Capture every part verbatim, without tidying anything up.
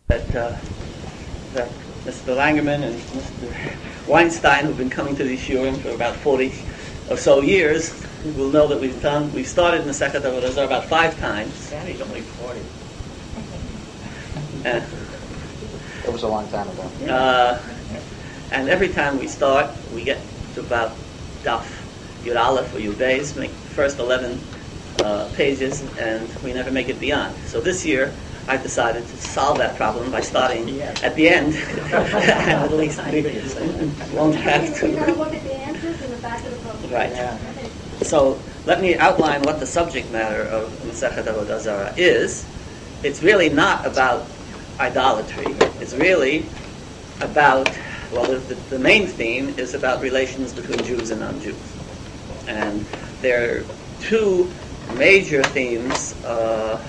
that uh, that Mister Langerman and Mister Weinstein, who've been coming to these shiurim for about forty or so years, will know that we've done we've started in the Masechet Avodah Zarah about five times. Sandy's only forty. Uh, It was a long time ago. uh, and every time we start, we get to about Daf Yud Aleph or Yud Beis, make the first eleven uh, pages, and we never make it beyond. So this year, I decided to solve that problem by starting at the end, and at least we won't have to. You gotta look at the answers in the back of the book. Right. Yeah. So let me outline what the subject matter of Masechet Avodah Zarah is. It's really not about idolatry. It's really about, well, the, the, the main theme is about relations between Jews and non-Jews. And there are two major themes uh,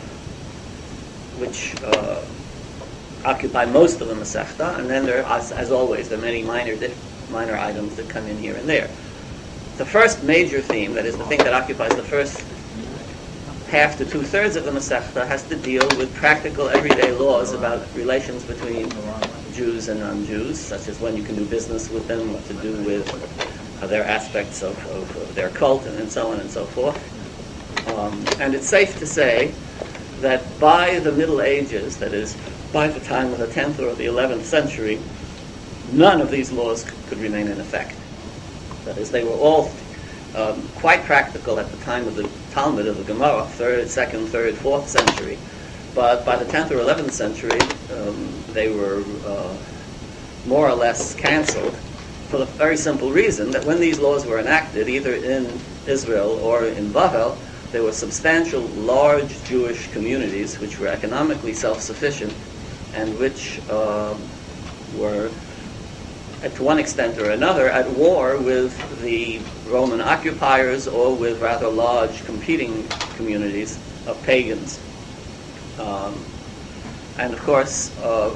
which uh, occupy most of the Masechta, and then there are, as, as always, there are many minor, minor items that come in here and there. The first major theme, that is the thing that occupies the first half to two-thirds of the Masechta, has to deal with practical everyday laws about relations between Jews and non-Jews, such as when you can do business with them, what to do with uh, their aspects of, of, of their cult, and, and so on and so forth. Um, and it's safe to say that by the Middle Ages, that is, by the time of the tenth or the eleventh century, none of these laws c- could remain in effect. That is, they were all um, quite practical at the time of the Talmud of the Gemara, third, second, third, fourth century. But by the tenth or eleventh century, um, they were uh, more or less canceled for the very simple reason that when these laws were enacted, either in Israel or in Bavel, there were substantial, large Jewish communities which were economically self-sufficient and which uh, were, to one extent or another, at war with the Roman occupiers or with rather large competing communities of pagans. Um, and of course, uh,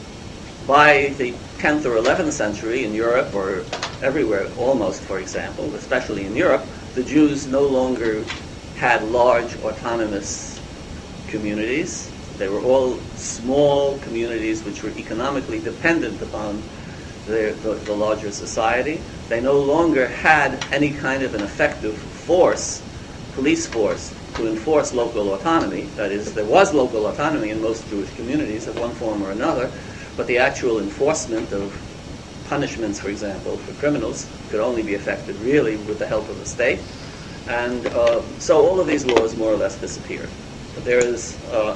by the tenth or eleventh century in Europe, or everywhere almost, for example, especially in Europe, the Jews no longer had large autonomous communities. They were all small communities which were economically dependent upon the, the, the larger society. They no longer had any kind of an effective force, police force, to enforce local autonomy. That is, there was local autonomy in most Jewish communities of one form or another, but the actual enforcement of punishments, for example, for criminals could only be effected really with the help of the state. And uh, so all of these laws more or less disappeared. But there is, uh,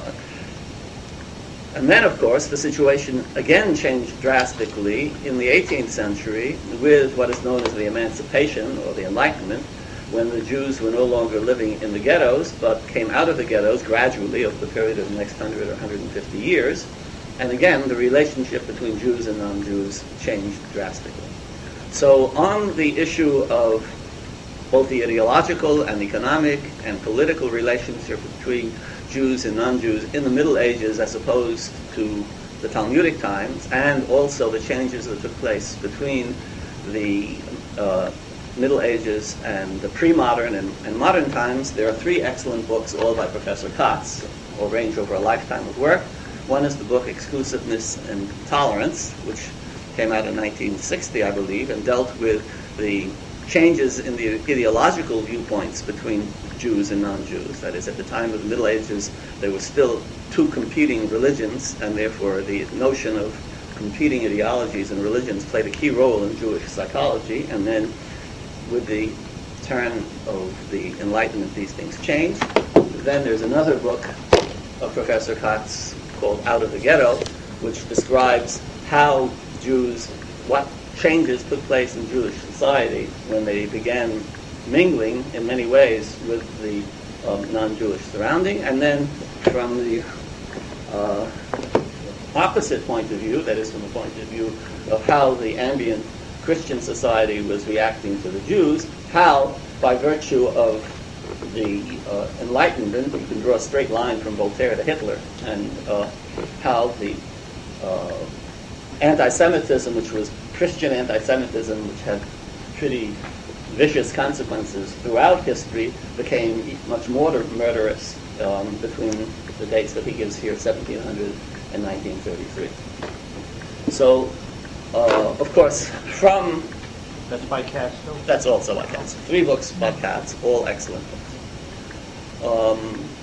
and then of course the situation again changed drastically in the eighteenth century with what is known as the Emancipation or the Enlightenment, when the Jews were no longer living in the ghettos but came out of the ghettos gradually over the period of the next one hundred or one hundred fifty years. And again, the relationship between Jews and non-Jews changed drastically. So on the issue of both the ideological and economic and political relationship between Jews and non-Jews in the Middle Ages as opposed to the Talmudic times, and also the changes that took place between the uh, Middle Ages and the pre-modern and, and modern times, there are three excellent books, all by Professor Katz, all range over a lifetime of work. One is the book Exclusiveness and Tolerance, which came out in nineteen sixty, I believe, and dealt with the changes in the ideological viewpoints between Jews and non-Jews. That is, at the time of the Middle Ages, there were still two competing religions, and therefore the notion of competing ideologies and religions played a key role in Jewish psychology. And then with the turn of the Enlightenment, these things changed. Then there's another book of Professor Katz called Out of the Ghetto, which describes how Jews, what changes took place in Jewish society when they began mingling in many ways with the um, non-Jewish surrounding. And then from the uh, opposite point of view, that is from the point of view of how the ambient Christian society was reacting to the Jews, how by virtue of the uh, Enlightenment, you can draw a straight line from Voltaire to Hitler, and uh, how the uh, anti-Semitism, which was Christian anti-Semitism, which had pretty vicious consequences throughout history, became much more murderous um, between the dates that he gives here, seventeen hundred in nineteen thirty-three. So, uh, of course, from... That's by Katz, though? That's also by Katz. Three books by Katz, all excellent books. Um,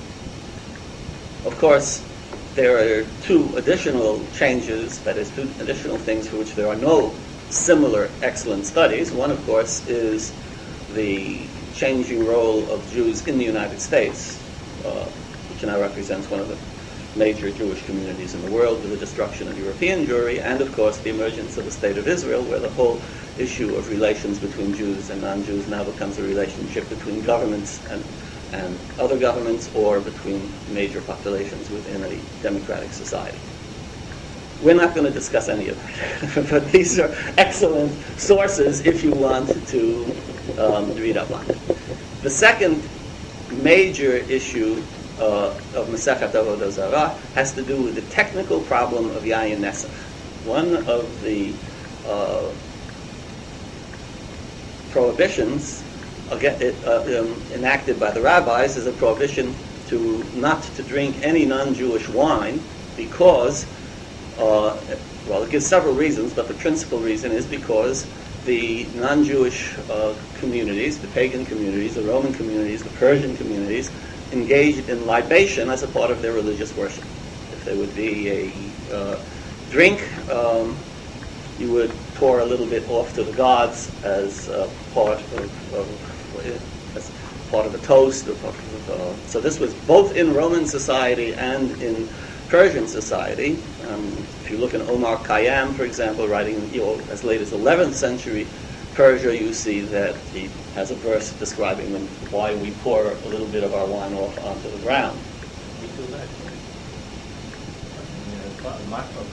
of course, there are two additional changes, that is, two additional things for which there are no similar excellent studies. One, of course, is the changing role of Jews in the United States, uh, which now represents one of the major Jewish communities in the world, with the destruction of European Jewry, and, of course, the emergence of the State of Israel, where the whole issue of relations between Jews and non-Jews now becomes a relationship between governments and and other governments, or between major populations within a democratic society. We're not going to discuss any of that, but these are excellent sources if you want to um, read up on it. The second major issue uh, of Masechet Avodah Zarah has to do with the technical problem of Yayin Nesach. One of the uh, prohibitions Again, it, uh, um, enacted by the rabbis is a prohibition to not to drink any non-Jewish wine because, uh, well, it gives several reasons, but the principal reason is because the non-Jewish uh, communities, the pagan communities, the Roman communities, the Persian communities, engaged in libation as a part of their religious worship. If there would be a uh, drink, um, you would pour a little bit off to the gods as uh, part of, of as part of a toast. Or part of, uh, so this was both in Roman society and in Persian society. Um, if you look in Omar Khayyam, for example, writing you know, as late as eleventh century Persia, you see that he has a verse describing them, why we pour a little bit of our wine off onto the ground. We do that. I mean, my folks.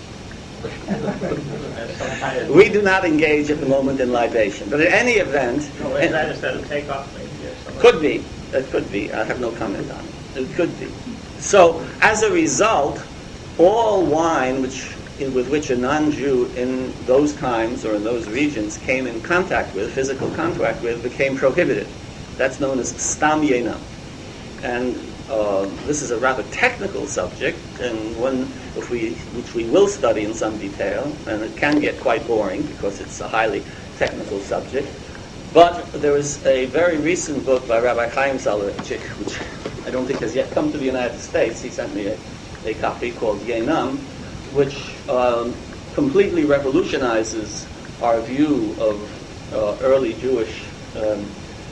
We do not engage at the moment in libation, but in any event, No, is that instead of take off maybe? Yes, could be. It could be. I have no comment on it. It could be. So, as a result, all wine which with which a non-Jew in those times or in those regions came in contact with, physical contact with, became prohibited. That's known as stam yenam. And uh, this is a rather technical subject, and one if we, which we will study in some detail, and it can get quite boring because it's a highly technical subject. But there is a very recent book by Rabbi Chaim Soloveitchik, which I don't think has yet come to the United States. He sent me a, a copy called Yenam, which um, completely revolutionizes our view of uh, early Jewish um,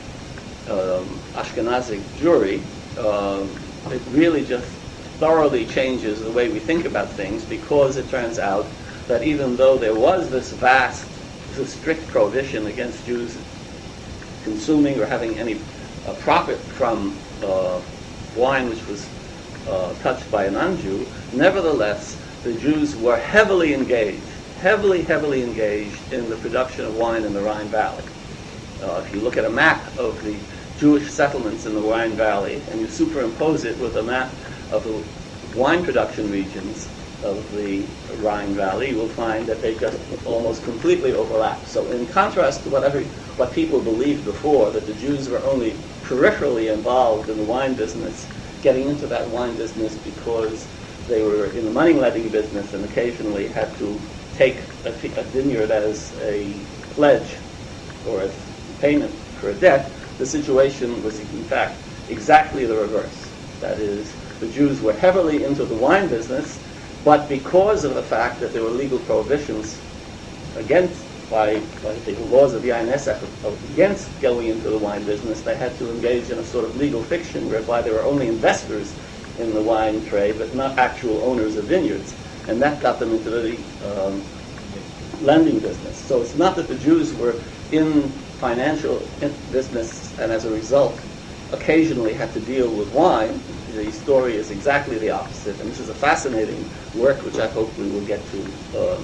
um, Ashkenazic Jewry. Uh, it really just thoroughly changes the way we think about things, because it turns out that even though there was this vast, this strict prohibition against Jews consuming or having any uh, profit from uh, wine which was uh, touched by a non-Jew, nevertheless, the Jews were heavily engaged, heavily, heavily engaged in the production of wine in the Rhine Valley. Uh, if you look at a map of the Jewish settlements in the Rhine Valley and you superimpose it with a map of the wine production regions of the Rhine Valley, you will find that they just almost completely overlap. So in contrast to whatever, what people believed before, that the Jews were only peripherally involved in the wine business, getting into that wine business because they were in the money-lending business and occasionally had to take a, a vineyard as a pledge or as payment for a debt, the situation was in fact exactly the reverse. That is, the Jews were heavily into the wine business, but because of the fact that there were legal prohibitions against, by, by the laws of Yayin Nesach, against going into the wine business, they had to engage in a sort of legal fiction whereby they were only investors in the wine trade, but not actual owners of vineyards. And that got them into the um, lending business. So it's not that the Jews were in financial business and as a result occasionally had to deal with wine. The story is exactly the opposite. And this is a fascinating work which I hope we will get to um,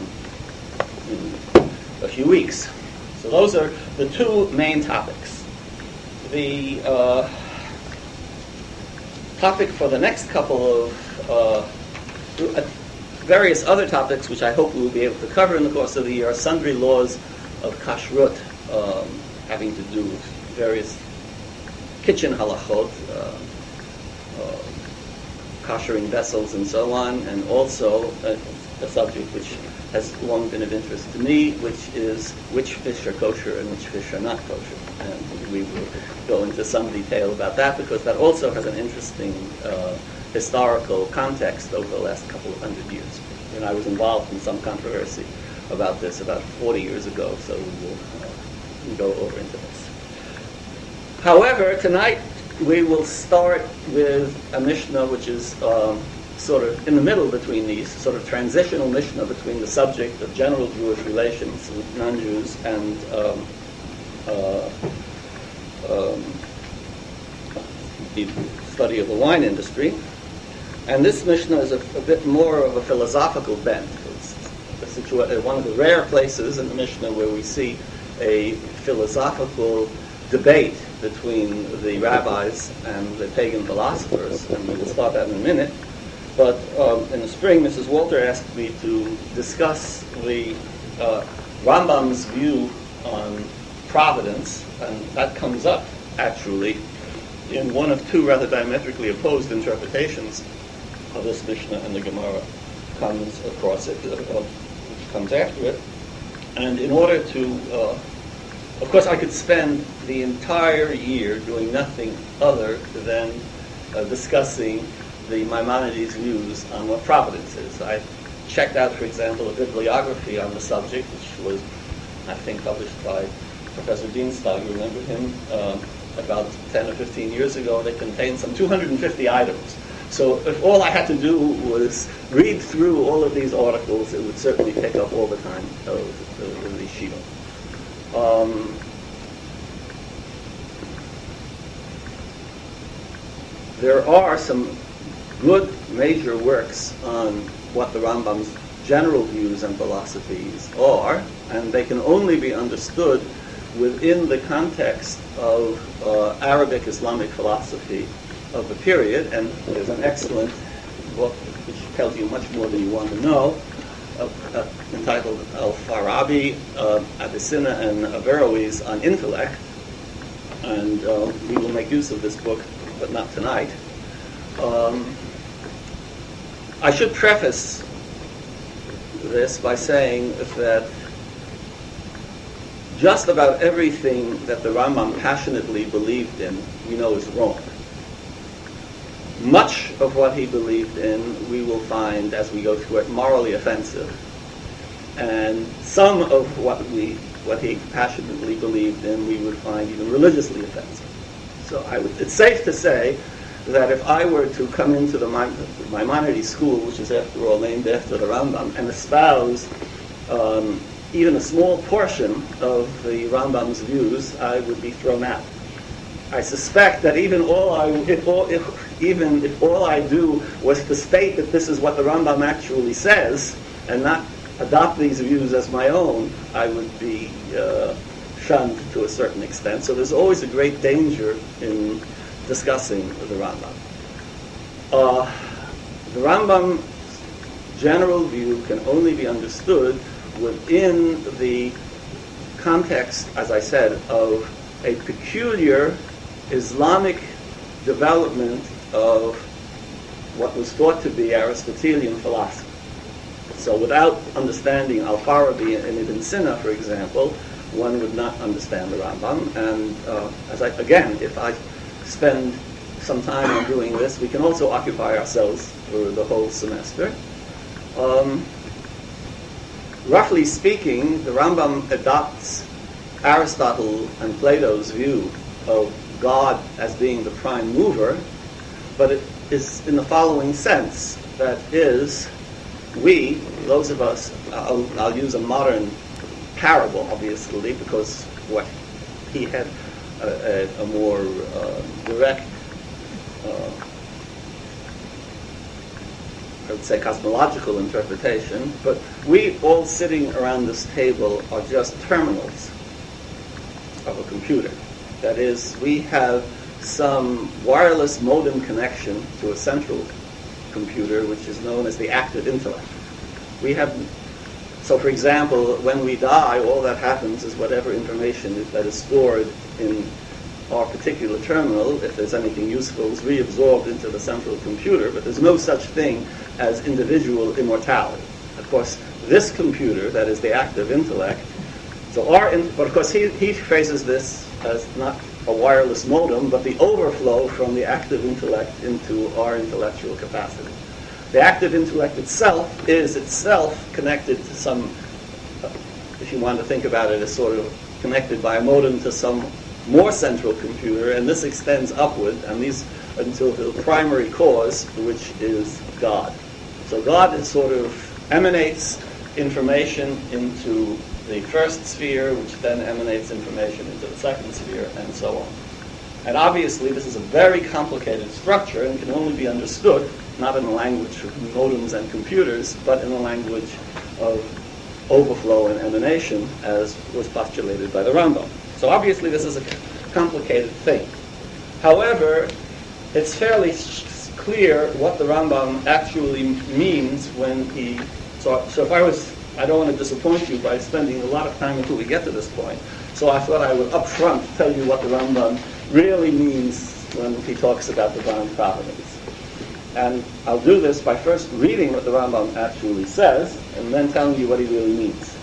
in a few weeks. So those are the two main topics. The uh, topic for the next couple of uh, various other topics, which I hope we will be able to cover in the course of the year, are sundry laws of kashrut, um, having to do with various kitchen halachot, uh, uh, koshering vessels and so on, and also a, a subject which has long been of interest to me, which is which fish are kosher and which fish are not kosher. And we will go into some detail about that because that also has an interesting uh, historical context over the last couple of hundred years. And I was involved in some controversy about this about forty years ago, so we will uh, go over into this. However, tonight we will start with a Mishnah which is um, sort of in the middle between these, sort of transitional Mishnah between the subject of general Jewish relations with non-Jews and um, uh, um, the study of the wine industry. And this Mishnah is a, a bit more of a philosophical bent. It's a situa- one of the rare places in the Mishnah where we see a philosophical debate between the rabbis and the pagan philosophers, and we will start that in a minute. But um, in the spring, Missus Walter asked me to discuss the uh, Rambam's view on providence, and that comes up, actually, in one of two rather diametrically opposed interpretations of this Mishnah, and the Gemara comes across it, uh, which comes after it. And in order to, uh, of course, I could spend the entire year doing nothing other than uh, discussing the Maimonides' views on what providence is. I checked out, for example, a bibliography on the subject, which was, I think, published by Professor Dienstag. You remember him? Uh, about ten or fifteen years ago. They contained some two hundred fifty items. So if all I had to do was read through all of these articles, it would certainly take up all the time of the, the, the Shiva. Um, there are some good major works on what the Rambam's general views and philosophies are, and they can only be understood within the context of uh, Arabic Islamic philosophy of the period. And there's an excellent book which tells you much more than you want to know, uh, uh, entitled Al-Farabi, uh, Avicenna, and Averroes on Intellect. And uh, we will make use of this book, but not tonight. Um, I should preface this by saying that just about everything that the Rambam passionately believed in, we know is wrong. Much of what he believed in, we will find as we go through it, morally offensive. And some of what we, what he passionately believed in, we would find even religiously offensive. So I would, it's safe to say that if I were to come into the Maimonides school, which is after all named after the Rambam, and espouse um, even a small portion of the Rambam's views, I would be thrown out. I suspect that even all I, if all, if, even if all I do was to state that this is what the Rambam actually says, and not adopt these views as my own, I would be uh, shunned to a certain extent. So there's always a great danger in discussing the Rambam. Uh, the Rambam's general view can only be understood within the context, as I said, of a peculiar Islamic development of what was thought to be Aristotelian philosophy. So without understanding Al-Farabi and Ibn Sina, for example, one would not understand the Rambam. And uh, as I, again, if I spend some time on doing this, we can also occupy ourselves for the whole semester. Um, roughly speaking, the Rambam adopts Aristotle and Plato's view of God as being the prime mover, but it is in the following sense, that is, we, those of us, I'll, I'll use a modern parable, obviously, because what he had a, a, a more uh, direct, uh, I would say cosmological interpretation, but we all sitting around this table are just terminals of a computer. That is, we have some wireless modem connection to a central computer, which is known as the active intellect. We have, so for example, when we die, all that happens is whatever information is, that is stored in our particular terminal, if there's anything useful, is reabsorbed into the central computer, but there's no such thing as individual immortality. Of course, this computer, that is the active intellect, so our, in, but of course he, he phrases this as not a wireless modem, but the overflow from the active intellect into our intellectual capacity. The active intellect itself is itself connected to some, if you want to think about it as sort of connected by a modem to some more central computer, and this extends upward, and these until the primary cause, which is God. So God is sort of emanates information into the first sphere, which then emanates information into the second sphere, and so on. And obviously this is a very complicated structure and can only be understood not in the language of modems and computers, but in the language of overflow and emanation, as was postulated by the Rambam. So obviously this is a complicated thing. However, it's fairly sh- clear what the Rambam actually means when he... So, so if I was... I don't want to disappoint you by spending a lot of time until we get to this point. So I thought I would up front tell you what the Rambam really means when he talks about divine providence. And I'll do this by first reading what the Rambam actually says, and then telling you what he really means.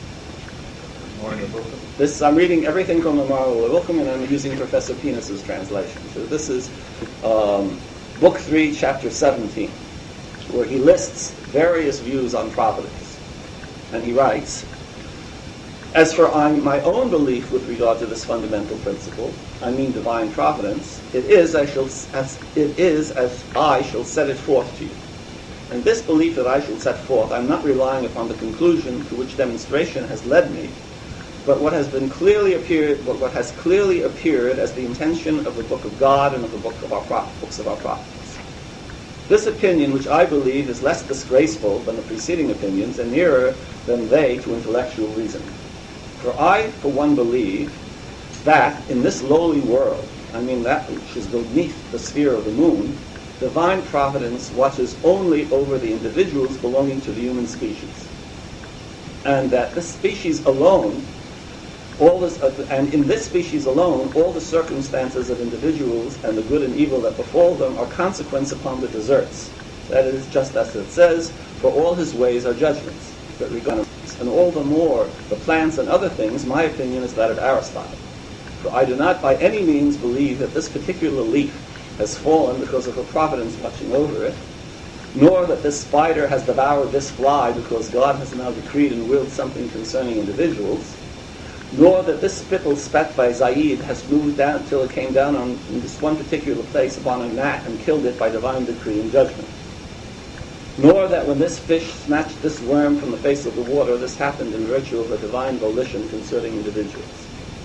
This, I'm reading everything from the Maral Levuchim, and I'm using Professor Pinas's translation. So this is um, Book three, Chapter seventeen, where he lists various views on providence. And he writes, "As for my own belief with regard to this fundamental principle, I mean divine providence, it is, I shall, as, it is as I shall set it forth to you. And this belief that I shall set forth, I'm not relying upon the conclusion to which demonstration has led me, but what has been clearly appeared, but what has clearly appeared as the intention of the Book of God and of the book of our prophet, books of our prophets. This opinion, which I believe is less disgraceful than the preceding opinions and nearer than they to intellectual reason. For I, for one, believe that in this lowly world, I mean that which is beneath the sphere of the moon, divine providence watches only over the individuals belonging to the human species. And that this species alone, all this, uh, and in this species alone, all the circumstances of individuals and the good and evil that befall them are consequence upon the deserts. That is, just as it says, for all his ways are judgments. But regarding and all the more the plants and other things, my opinion is that of Aristotle. For I do not by any means believe that this particular leaf has fallen because of a providence watching over it, nor that this spider has devoured this fly because God has now decreed and willed something concerning individuals, nor that this spittle spat by Zaid has moved down till it came down on in this one particular place upon a gnat and killed it by divine decree and judgment. Nor that when this fish snatched this worm from the face of the water, this happened in virtue of a divine volition concerning individuals.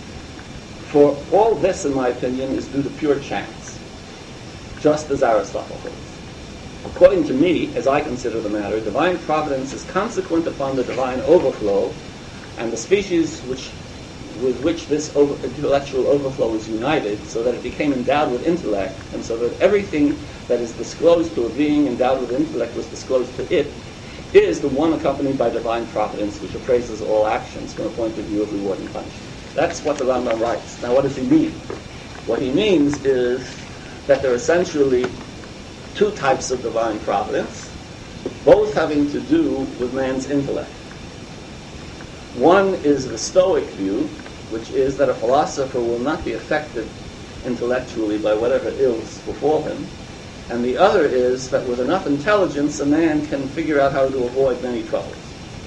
For all this, in my opinion, is due to pure chance, just as Aristotle holds. According to me, as I consider the matter, divine providence is consequent upon the divine overflow, and the species which with which this over, intellectual overflow is united, so that it became endowed with intellect, and so that everything that is disclosed to a being endowed with intellect was disclosed to it, is the one accompanied by divine providence, which appraises all actions from a point of view of reward and punishment. That's what the Rambam writes. Now, what does he mean? What he means is that there are essentially two types of divine providence, both having to do with man's intellect. One is the Stoic view, which is that a philosopher will not be affected intellectually by whatever ills befall him. And the other is that with enough intelligence, a man can figure out how to avoid many troubles.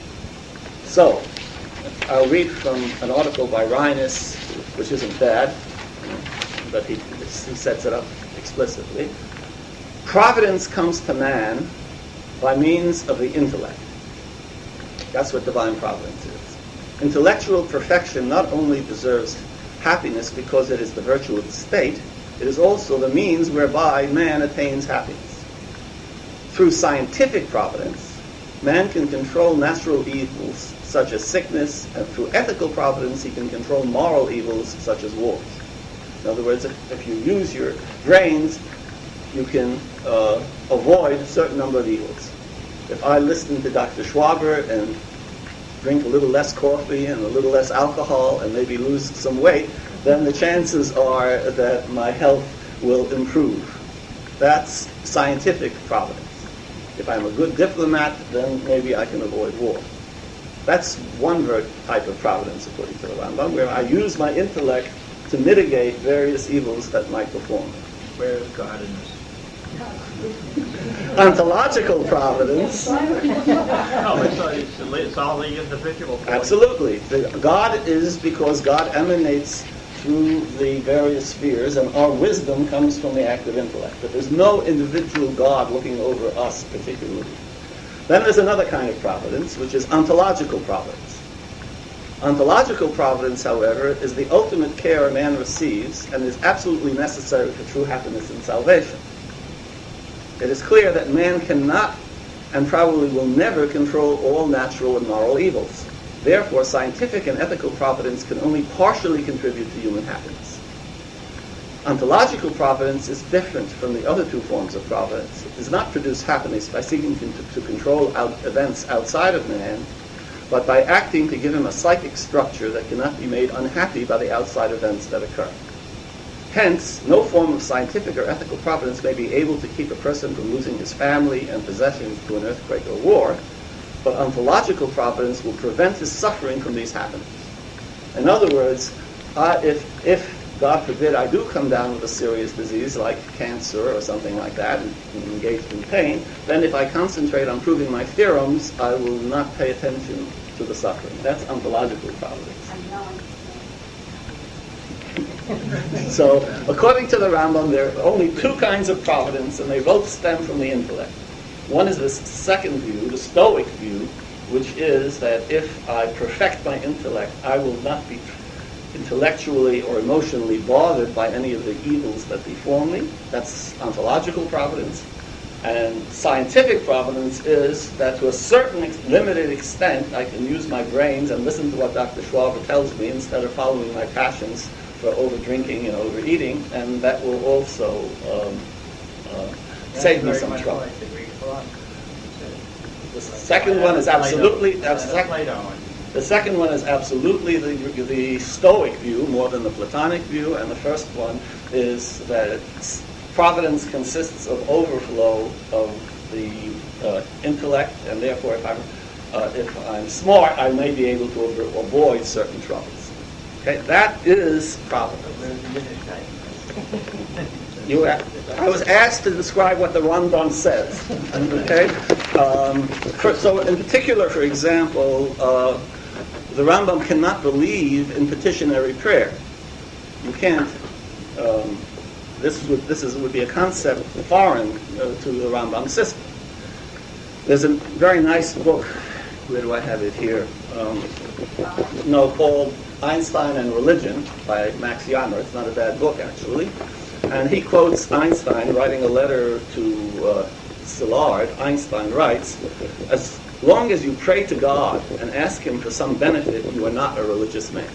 So, I'll read from an article by Rhinus, which isn't bad, but he, he sets it up explicitly. Providence comes to man by means of the intellect. That's what divine providence is. Intellectual perfection not only deserves happiness because it is the virtue of the state, it is also the means whereby man attains happiness. Through scientific providence, man can control natural evils such as sickness, and through ethical providence he can control moral evils such as wars. In other words, if, if you use your brains, you can uh, avoid a certain number of evils. If I listen to Doctor Schwaber and drink a little less coffee and a little less alcohol and maybe lose some weight, then the chances are that my health will improve. That's scientific providence. If I'm a good diplomat, then maybe I can avoid war. That's one ver- type of providence, according to the Rambam, where I use my intellect to mitigate various evils that might befall me. Where is God in this? Ontological providence, No, it's, uh, it's, it's all the individual. absolutely. The, God is because God emanates through the various spheres, and our wisdom comes from the active intellect. But there's no individual God looking over us particularly. Then there's another kind of providence, which is ontological providence. Ontological providence, however, is the ultimate care a man receives and is absolutely necessary for true happiness and salvation. It is clear that man cannot and probably will never control all natural and moral evils. Therefore, scientific and ethical providence can only partially contribute to human happiness. Ontological providence is different from the other two forms of providence. It does not produce happiness by seeking to, to control out events outside of man, but by acting to give him a psychic structure that cannot be made unhappy by the outside events that occur. Hence, no form of scientific or ethical providence may be able to keep a person from losing his family and possessions to an earthquake or war, but ontological providence will prevent his suffering from these happenings. In other words, uh, if, if, God forbid, I do come down with a serious disease like cancer or something like that and, and engaged in pain, then if I concentrate on proving my theorems, I will not pay attention to the suffering. That's ontological providence. So, according to the Rambam, there are only two kinds of providence, and they both stem from the intellect. One is this second view, the Stoic view, which is that if I perfect my intellect, I will not be intellectually or emotionally bothered by any of the evils that befall me. That's ontological providence. And scientific providence is that to a certain ex- limited extent, I can use my brains and listen to what Doctor Schwaber tells me instead of following my passions for over-drinking and overeating, and that will also um, uh, save me some trouble. The second one is absolutely, that's sec- the second one is absolutely the, the Stoic view more than the Platonic view, and the first one is that it's, providence consists of overflow of the uh, intellect, and therefore if I'm, uh, if I'm smart, I may be able to over- avoid certain troubles. Okay, that is providence. You, I was asked to describe what the Rambam says. Okay, um, for, so in particular, for example, uh, the Rambam cannot believe in petitionary prayer. You can't. Um, this would this is would be a concept foreign uh, to the Rambam system. There's a very nice book. Where do I have it here? Um, no, called Einstein and Religion by Max Yammer. It's not a bad book, actually. And he quotes Einstein writing a letter to uh, Szilard. Einstein writes, as long as you pray to God and ask him for some benefit, you are not a religious man.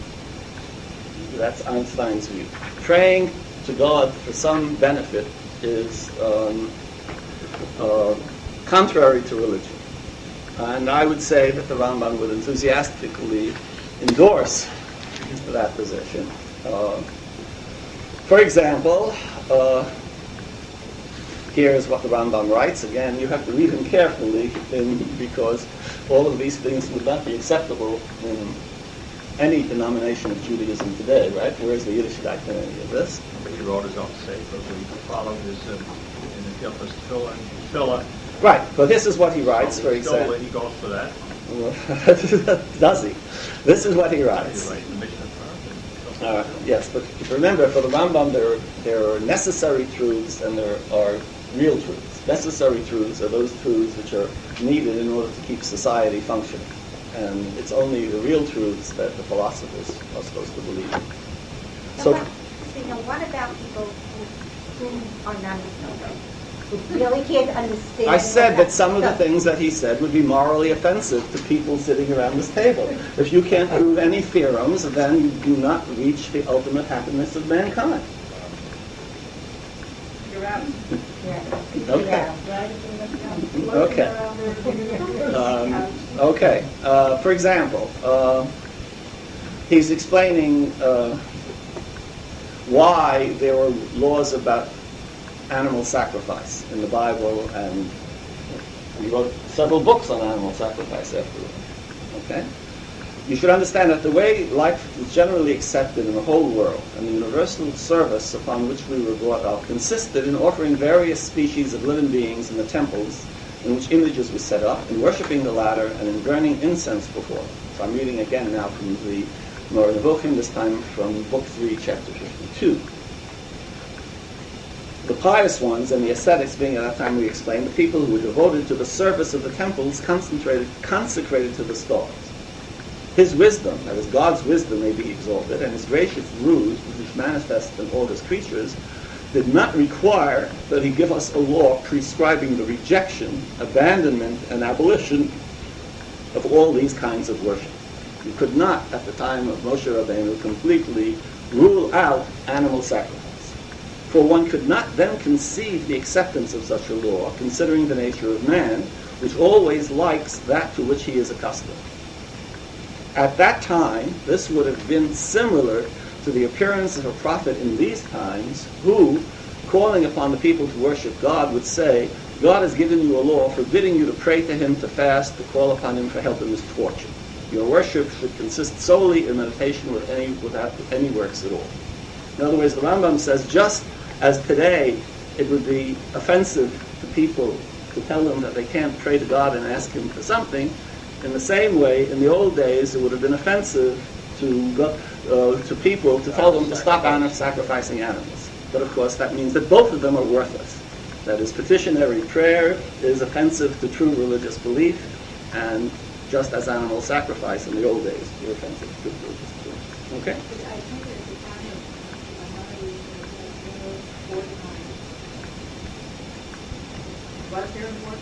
That's Einstein's view. Praying to God for some benefit is um, uh, contrary to religion. And I would say that the Rambam would enthusiastically endorse that position. Uh, for example, uh, here is what the Rambam writes. Again, you have to read him carefully in, because all of these things would not be acceptable in any denomination of Judaism today, right? Where's the Yiddishkeit in any of this? He wrote his own sefer. We followed his uh, in the Gilchas Tefillah and Tefillah. Right, but this is what he writes, for So example. he goes for that. Does he? This is what he writes. He writes the Mishnah first. Uh, yes, but remember, for the Rambam, there are, there are necessary truths and there are real truths. Necessary truths are those truths which are needed in order to keep society functioning. And it's only the real truths that the philosophers are supposed to believe in. So, So, what, so, you know, what about people who, who are non-Muslim, who really can't understand? I said that what's some of the happening? things that he said would be morally offensive to people sitting around this table. If you can't prove any theorems, then you do not reach the ultimate happiness of mankind. You're out. Okay. Okay. Um, okay. Uh, for example, uh, he's explaining uh, why there were laws about animal sacrifice in the Bible, and he wrote several books on animal sacrifice afterward. Okay? You should understand that the way life is generally accepted in the whole world, and the universal service upon which we were brought up, consisted in offering various species of living beings in the temples in which images were set up, in worshipping the latter, and in burning incense before them. So I'm reading again now from the Moreh Nevuchim, this time from Book three, Chapter fifty-two. The pious ones and the ascetics being at that time, we explained, the people who were devoted to the service of the temples concentrated, consecrated to the stars. His wisdom, that is, God's wisdom may be exalted, and his gracious rules, which manifest in all his creatures, did not require that he give us a law prescribing the rejection, abandonment, and abolition of all these kinds of worship. You could not, at the time of Moshe Rabbeinu, completely rule out animal sacrifice. For one could not then conceive the acceptance of such a law, considering the nature of man, which always likes that to which he is accustomed. At that time, this would have been similar to the appearance of a prophet in these times, who, calling upon the people to worship God, would say, God has given you a law forbidding you to pray to him, to fast, to call upon him for help in misfortune. Your worship should consist solely in meditation with any, without any works at all. In other words, the Rambam says, just as today it would be offensive to people to tell them that they can't pray to God and ask him for something, in the same way, in the old days, it would have been offensive to go, uh, to people to tell them to stop animal sacrificing animals. But of course, that means that both of them are worthless. That is, petitionary prayer is offensive to true religious belief, and just as animal sacrifice in the old days were offensive to true religious belief. Okay? Was there more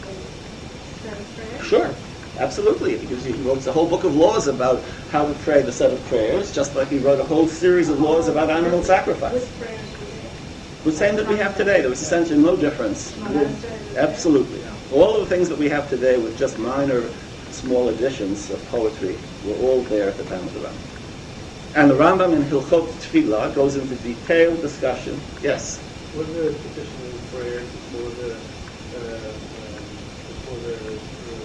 than Sure. Absolutely. It gives you, he wrote a whole book of laws about how to pray the set of prayers, just like he wrote a whole series of laws about animal sacrifice. The same that we have today. There was essentially no difference. Absolutely. All of the things that we have today with just minor, small additions of poetry were all there at the time of the Rambam. And the Rambam in Hilchot Tefillah goes into detailed discussion. Yes? Was there a petitionary prayer before the, uh, before the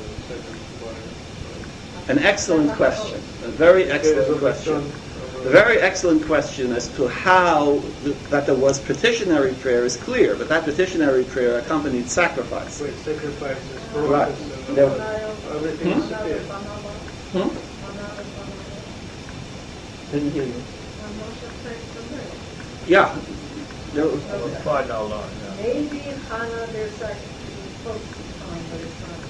An excellent question. A very excellent question. A very excellent question as to how th- that there was petitionary prayer is clear, but that petitionary prayer accompanied sacrifice. Wait, sacrifices, Right. and There- everything Hmm? disappeared. Hmm? Didn't hear you. Yeah. There was- Five dollars. Maybe in Hana there's like close to time, but it's not.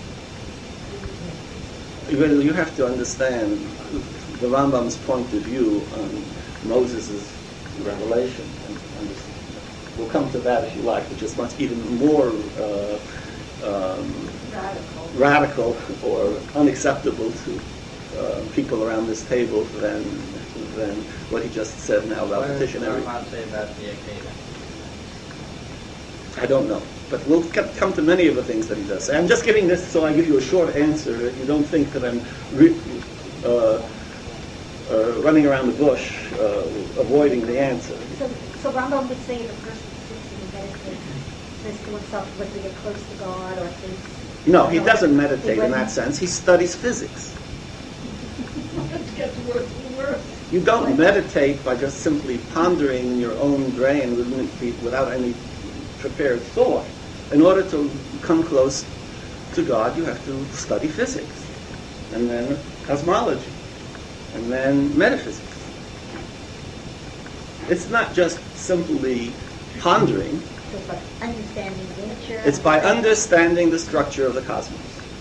You you have to understand the Rambam's point of view on Moses' revelation. And, and we'll come to that if you like, which is much even more uh, um, Radical. radical or unacceptable to uh, people around this table than than what he just said now about petitionary. What does the Rambam say about the Akedah? I don't know. But we'll come to many of the things that he does say. I'm just giving this so I give you a short answer. That you don't think that I'm re- uh, uh, running around the bush, uh, avoiding the answer. So, so Rambam would say the person sits and meditates, says to himself whether to get close to God or thinks. No, he doesn't meditate He in wouldn't- that sense. He studies physics. It gets worse and worse. You don't meditate by just simply pondering in your own brain without any prepared thought. In order to come close to God, you have to study physics, and then cosmology, and then metaphysics. It's not just simply pondering. So it's like understanding nature. It's by understanding the structure of the cosmos.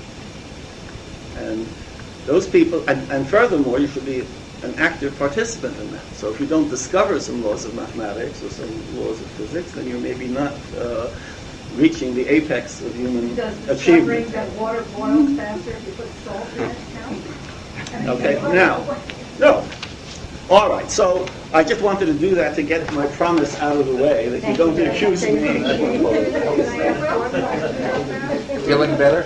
And those people, and, and furthermore, you should be an active participant in that. So if you don't discover some laws of mathematics or some laws of physics, then you're maybe not uh, reaching the apex of human Does discovering achievement. that water boils faster if you put salt in it count? Okay, now, no. All right, so I just wanted to do that to get my promise out of the way, that you don't accuse me. Feeling better?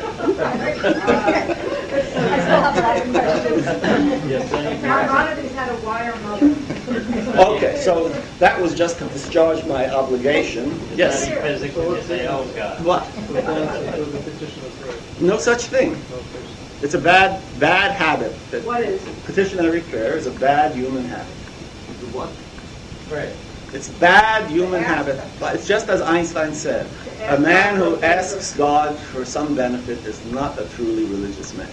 I still have a lot of questions. Maimonides had a wire mother. Okay, so that was just to discharge my obligation. Yes. Physically, you say, oh, God. What? So then, so the petition of prayer. No such thing. No question. It's a bad, bad habit. That What is? petitionary prayer is a bad human habit. What? Pray. It's bad human habit. But it's just as Einstein said, a man who asks God for some benefit is not a truly religious man.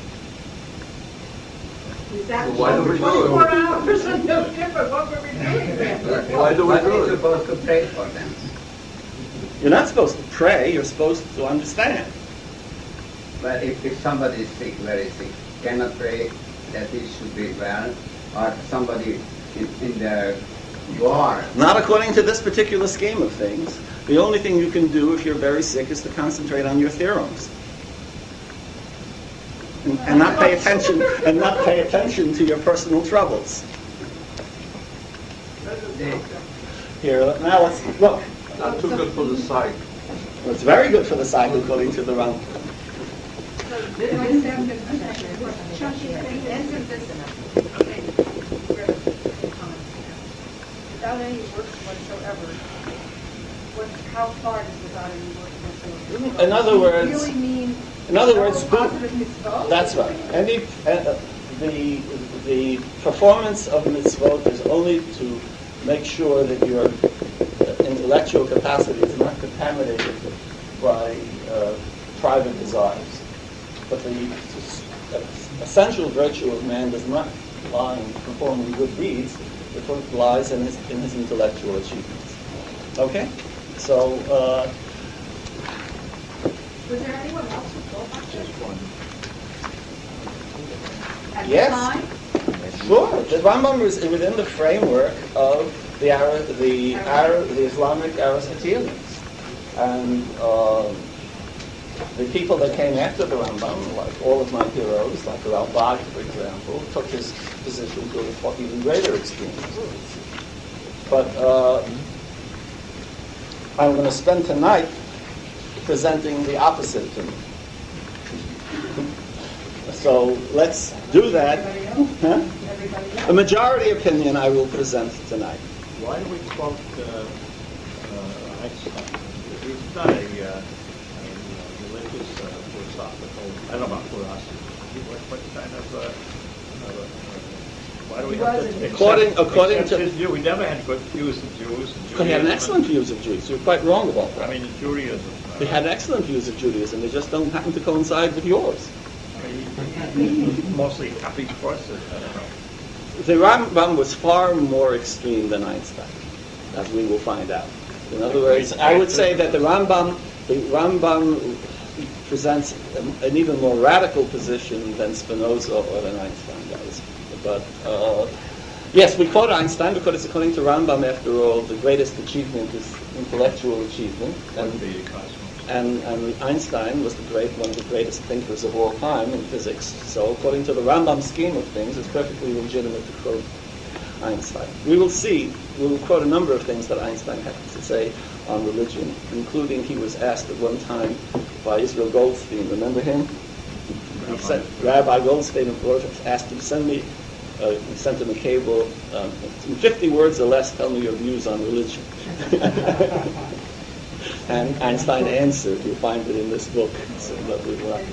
Is that Why do we do it? twenty-four hours and no different, what were we doing then? Why do we But do we're it? supposed to pray for them. You're not supposed to pray, you're supposed to understand. But if, if somebody is sick, very sick, cannot pray that he should be well, or somebody in, in the war. Not according to this particular scheme of things. The only thing you can do if you're very sick is to concentrate on your theorems. And, and not pay attention and not pay attention to your personal troubles. Here, now let's look. Not too good for the sight. It's very good for the sight according to the Rambam. Without any works whatsoever, what, how far does without any works whatsoever? In other words, Really mean. in other words, positive mitzvot? that's right. Any uh, the the performance of mitzvot is only to make sure that your uh, intellectual capacity is not contaminated by uh, private desires. But the essential virtue of man does not lie in performing good deeds; it lies in his in his intellectual achievements. Okay, so. Uh, Was there anyone else who thought about this? At the Yes. time? Sure, the Rambam is within the framework of the Ara- the Ara- the Islamic Aristotelians, and um, the people that came after the Rambam, like all of my heroes, like Ralbag, for example, took his position to an even greater extreme. But uh, I'm going to spend tonight presenting the opposite opinion. So let's do that. Huh? The majority opinion I will present tonight. Why do we quote uh, uh, Einstein? He's not a, uh, a religious uh, philosophical, I don't know about philosophy. What, what kind of, uh, uh, uh, why do we He have wasn't. to accept, According- according accept to- his view? We never had good views of Jews. And He had an Judaism. excellent views of Jews. You're quite wrong about that. I mean, in Judaism. Uh, He had excellent views of Judaism. They just don't happen to coincide with yours. I mean, he- he- mostly happy for us. I don't know. The Rambam was far more extreme than Einstein, as we will find out. In other words, I would say that the Rambam, the Rambam presents an even more radical position than Spinoza or than Einstein does. But uh, yes, we quote Einstein because, according to Rambam, after all, the greatest achievement is intellectual achievement, and The cosmos. and, and Einstein was the great, one of the greatest thinkers of all time in physics. So according to the Rambam scheme of things, it's perfectly legitimate to quote Einstein. We will see, we will quote a number of things that Einstein had to say on religion, including he was asked at one time by Israel Goldstein, remember him? He sent, Rabbi Goldstein asked him, send me, uh, he sent him a cable, um, in fifty words or less, tell me your views on religion. And Einstein answered, you'll find it in this book. So that we will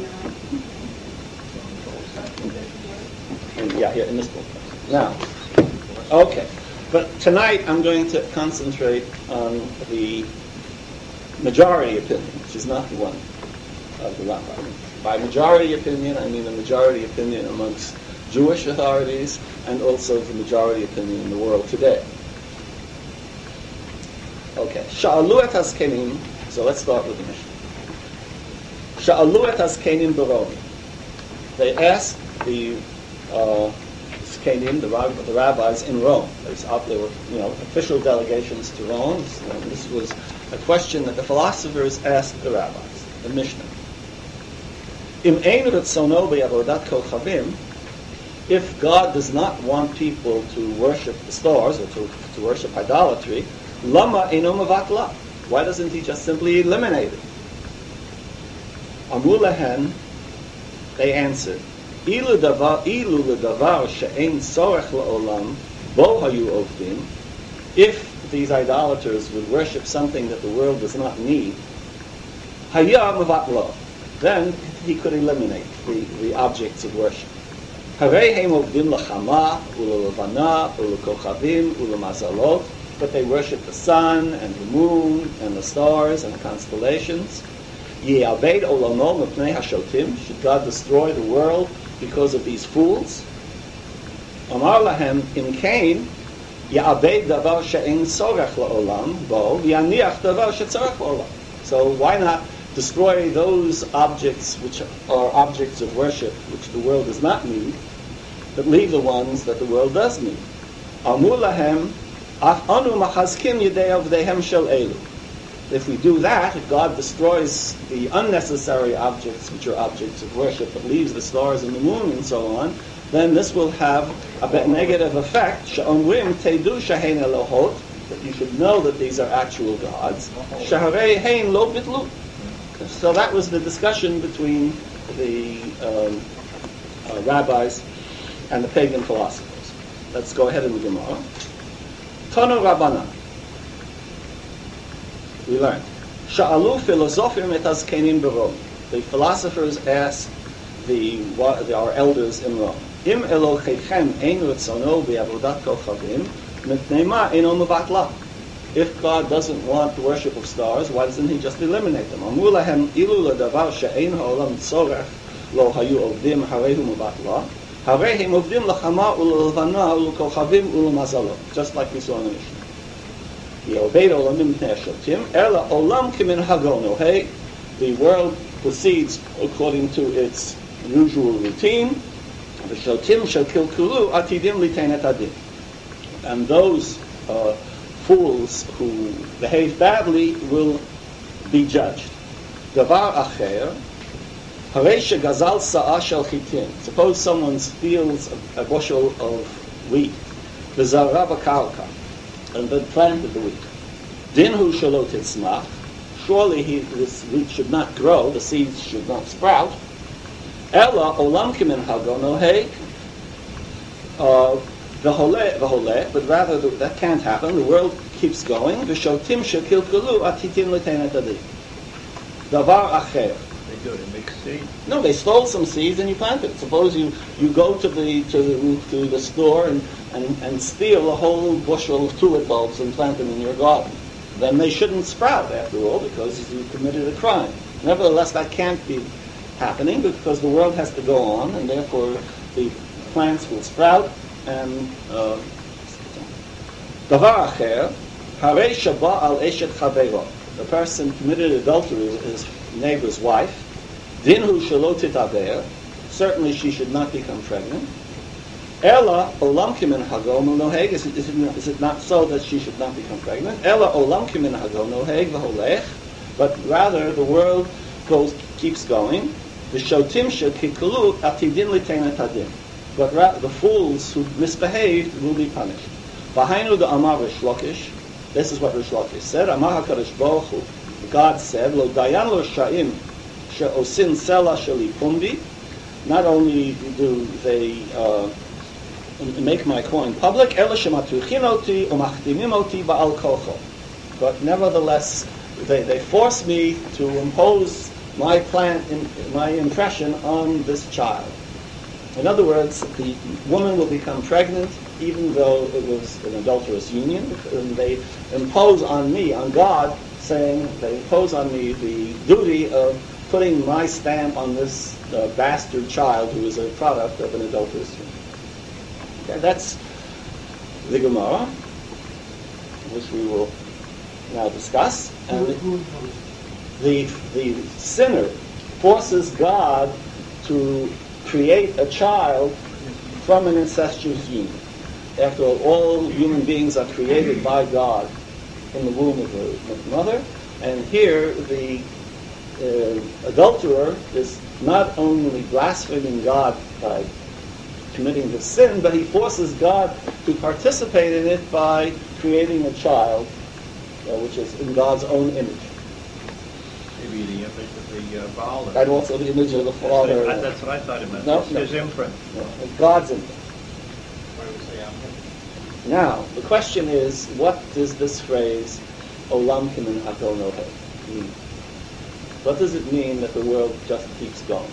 and yeah, here in this book. Now, okay. But tonight I'm going to concentrate on the majority opinion, which is not the one of the Rambam. By majority opinion, I mean the majority opinion amongst Jewish authorities and also the majority opinion in the world today. Okay. Sha'alu et haskenim. So let's start with the Mishnah. Sha'alu et haskenim baroni. They asked the uh, Zkenim, the, rab- the rabbis in Rome. There's up there were, you know, official delegations to Rome. And this was a question that the philosophers asked the rabbis. The Mishnah. Im ein retzono be'avodat kochavim. If God does not want people to worship the stars or to, to worship idolatry, lama eino mavatla. Why doesn't he just simply eliminate it? Amru lahen, they answered, Ilu davar, ilu ledavar she'ein sorech la'olam, bo hayu ovdim, if these idolaters would worship something that the world does not need, haya mevatlo, then he could eliminate the, the objects of worship. Harei heim ovdim lachama, ulalevana, ulakochavim, ulamazalot, but they worship the sun and the moon and the stars and the constellations. Ye'aved olamo mepnei hashotim, should God destroy the world because of these fools? Amar lahem im kain, ye'aved davar she'en sorech la'olam, bo, v'yaniach davar she'tzorech la'olam. So why not destroy those objects which are objects of worship which the world does not need, but leave the ones that the world does need? Amar lahem, af anu machazkim yedei avdehem shel elu. If we do that, if God destroys the unnecessary objects which are objects of worship, but leaves the stars and the moon and so on, then this will have a bit negative effect. She'omrim teidu shehein elohot, that you should know that these are actual gods. Shaharei hein lo bitlu. So that was the discussion between the um, uh, rabbis and the pagan philosophers. Let's go ahead in the Gemara. Tanu Rabbanan. We learned. Sha'alu philosophim et azkenim beRome. The philosophers asked the, the our elders in Rome. Im Elohechem ein retzono be'avodat kochavim mipnei ma eino mevatla. If God doesn't want the worship of stars, why doesn't He just eliminate them? Amru lahem ilu ledavar she'ein ha'olam tzorech lo hayu ovdim harehu mevatla. Harehem ovdim lachama u'lelvana u'lekochavim u'lemazalot. Just like we saw in the Mishnah. The world proceeds according to its usual routine. And those uh, fools who behave badly will be judged. Suppose someone steals a, a bushel of wheat, and then planted the wheat. Dinhu shalot itzmach. Surely he, this wheat should not grow, the seeds should not sprout. Ella olam kimin hagon oheg. V'holeh, v'holeh, but rather the, that can't happen. The world keeps going. V'shotim shekilkulu atitim l'teinet adi. Davar acher. They do it, they make seeds. No, they stole some seeds and you planted it. Suppose you, you go to the to the, to the store and, and, and steal a whole bushel of tulip bulbs and plant them in your garden. Then they shouldn't sprout after all because you committed a crime. Nevertheless, that can't be happening because the world has to go on and therefore the plants will sprout and davar acher harei shaba al eshet chaveiro. The person committed adultery with his neighbor's wife. Dinhu shalot titaver. Certainly she should not become pregnant. Ella olam kimin hagom noheg. Is it, is it is it not so that she should not become pregnant? Ella olam kimin hagom noheg v'holech. But rather the world goes keeps going. The shotim shekikulu atidin l'teinet hadin. But ra- the fools who misbehaved will be punished. V'hainu the amar Rish Lakish. This is what Rish Lakish said. Amar HaKadosh Baruch Hu. God said, Lo dayan lo sha'im she'osin sela sheli pumbi. Not only do they uh, make my coin public, ela shematuchin oti umachtimim oti ba'al kocho. But nevertheless, they, they force me to impose my plan, in, my impression on this child. In other words, the woman will become pregnant even though it was an adulterous union, and they impose on me, on God, saying they impose on me the duty of putting my stamp on this uh, bastard child who is a product of an adulterous union. Okay, that's the Gemara, which we will now discuss. And the, the sinner forces God to create a child from an incestuous union. After all, all human beings are created by God in the womb of the, of the mother, and here the uh, adulterer is not only blaspheming God by committing the sin, but he forces God to participate in it by creating a child, uh, which is in God's own image. Maybe the image of the uh, Baal. And also the image of the Father. That's, that's what I thought it meant. No, It's no. his imprint. No, it's God's image. Now, the question is, what does this phrase, Olam Kimin Hakol Nohe, mean? What does it mean that the world just keeps going?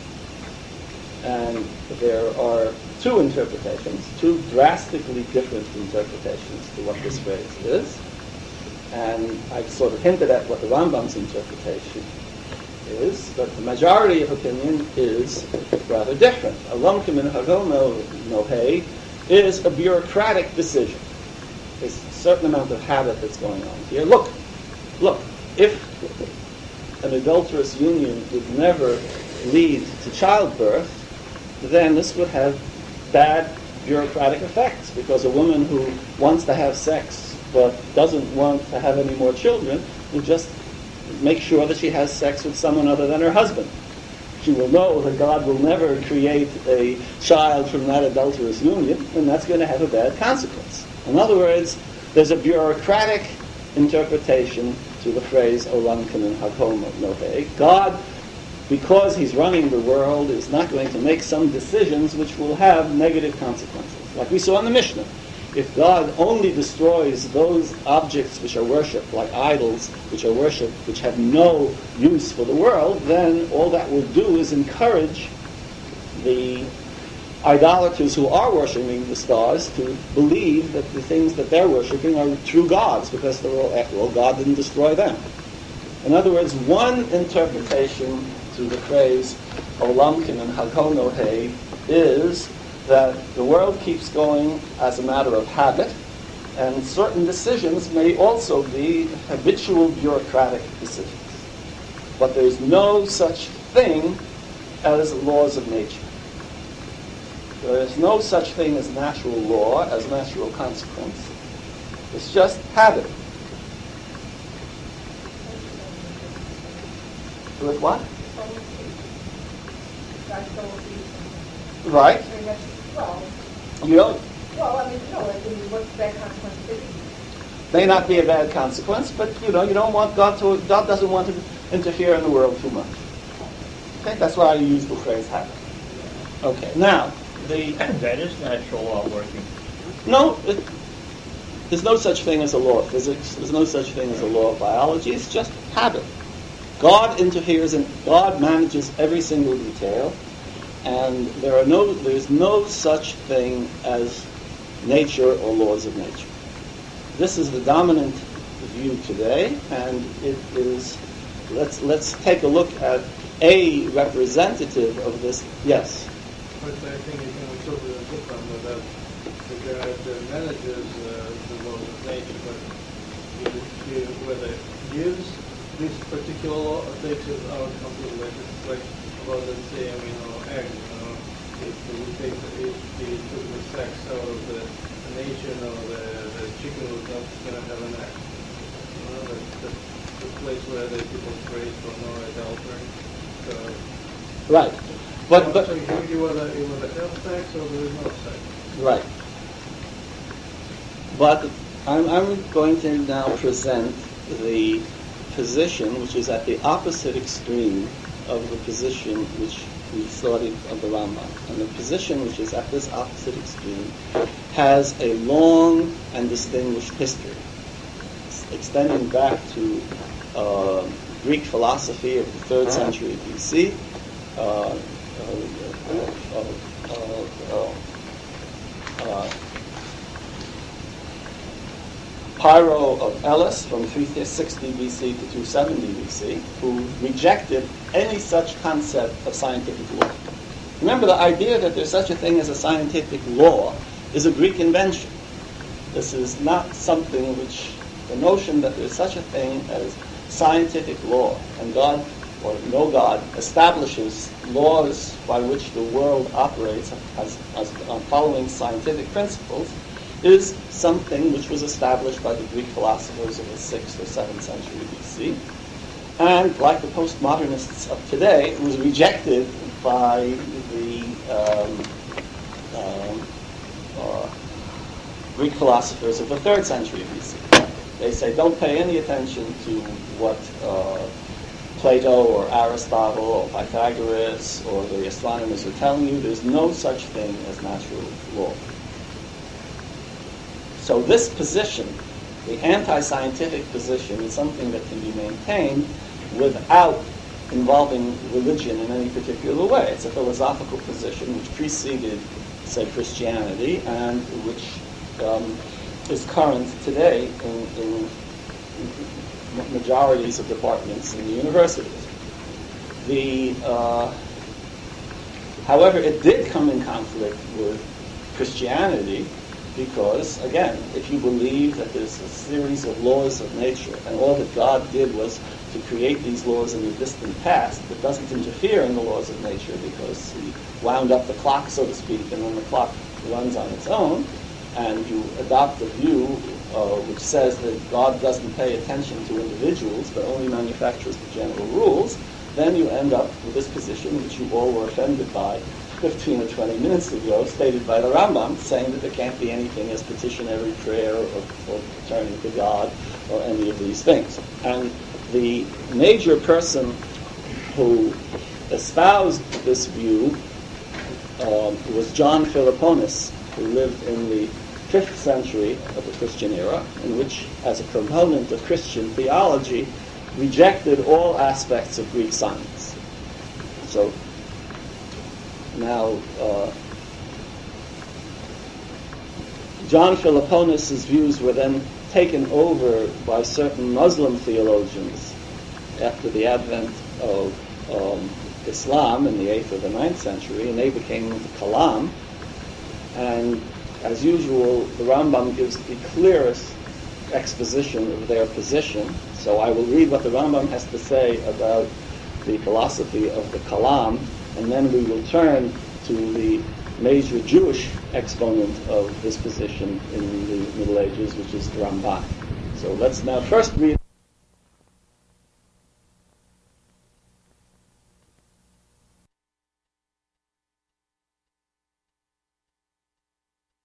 And there are two interpretations, two drastically different interpretations to what this phrase is. And I've sort of hinted at what the Rambam's interpretation is, but the majority of opinion is rather different. Olam Kimin Hakol Nohe is a bureaucratic decision. There's a certain amount of habit that's going on here. Look, look, if an adulterous union would never lead to childbirth, then this would have bad bureaucratic effects, because a woman who wants to have sex but doesn't want to have any more children will just make sure that she has sex with someone other than her husband. She will know that God will never create a child from that adulterous union, and that's going to have a bad consequence. In other words, there's a bureaucratic interpretation to the phrase Olam Kimin Hakol Nohe. God, because he's running the world, is not going to make some decisions which will have negative consequences. Like we saw in the Mishnah. If God only destroys those objects which are worshipped, like idols which are worshipped, which have no use for the world, then all that will do is encourage the idolaters who are worshipping the stars to believe that the things that they're worshipping are true gods, because they're all, after all, God didn't destroy them. In other words, one interpretation to the phrase Olam Kimin Hakol Nohe is that the world keeps going as a matter of habit, and certain decisions may also be habitual bureaucratic decisions. But there's no such thing as laws of nature. There is no such thing as natural law, as natural consequence. It's just habit. With what? Right. I mean, that's, well, You don't, well, I mean, no, I mean, what's the bad consequence of it? may not be a bad consequence, but you know, you don't want God to, God doesn't want to interfere in the world too much. Okay, that's why I use the phrase habit. Okay, now, the... That is natural law working. No, it, there's no such thing as a law of physics, there's no such thing as a law of biology, it's just habit. God interferes and God manages every single detail, and there are no, there's no such thing as nature or laws of nature. This is the dominant view today, and it is, let's, let's take a look at a representative of this. Yes? But I think you can also look on that the God that manages uh, the laws of nature, but he, he, whether he gives this particular law or takes it out completely. Like it's like about the same, you know, egg, you know, if we take the, if he took the sex out of the, the nation or the, the chicken was not going to have an egg. You know, the, the, the place where the people pray for no adultery. So, Right. But, so, but, so you, you whether you whether have sex or there is no sex. right. But I'm, I'm going to now present the position which is at the opposite extreme of the position which we studied of the Rambam. And the position which is at this opposite extreme has a long and distinguished history, extending back to uh, Greek philosophy of the third century B C. Uh, uh, uh, uh, uh, uh, Pyrrho of Elis from three sixty B C to two seventy B C, who rejected any such concept of scientific law. Remember, the idea that there's such a thing as a scientific law is a Greek invention. This is not something which, the notion that there's such a thing as scientific law, and God, or no God, establishes laws by which the world operates as, as uh, following scientific principles, is something which was established by the Greek philosophers of the sixth or seventh century B C. And like the postmodernists of today, it was rejected by the um, um, uh, Greek philosophers of the third century B C. They say, don't pay any attention to what uh, Plato or Aristotle or Pythagoras or the astronomers are telling you. There's no such thing as natural law. So this position, the anti-scientific position, is something that can be maintained without involving religion in any particular way. It's a philosophical position which preceded, say, Christianity, and which um, is current today in, in majorities of departments in the universities. The, uh, however, it did come in conflict with Christianity because, again, if you believe that there's a series of laws of nature and all that God did was to create these laws in the distant past, it doesn't interfere in the laws of nature because he wound up the clock, so to speak, and then the clock runs on its own, and you adopt a view uh, which says that God doesn't pay attention to individuals but only manufactures the general rules, then you end up with this position which you all were offended by fifteen or twenty minutes ago, stated by the Rambam, saying that there can't be anything as petitionary prayer or, or turning to God or any of these things. And the major person who espoused this view um, was John Philoponus, who lived in the fifth century of the Christian era, in which, as a proponent of Christian theology, rejected all aspects of Greek science. So now, uh, John Philoponus' views were then taken over by certain Muslim theologians after the advent of um, Islam in the eighth or the ninth century, and they became the Kalam. And as usual, the Rambam gives the clearest exposition of their position. So I will read what the Rambam has to say about the philosophy of the Kalam, and then we will turn to the major Jewish exponent of this position in the Middle Ages, which is the Ramban. So let's now first read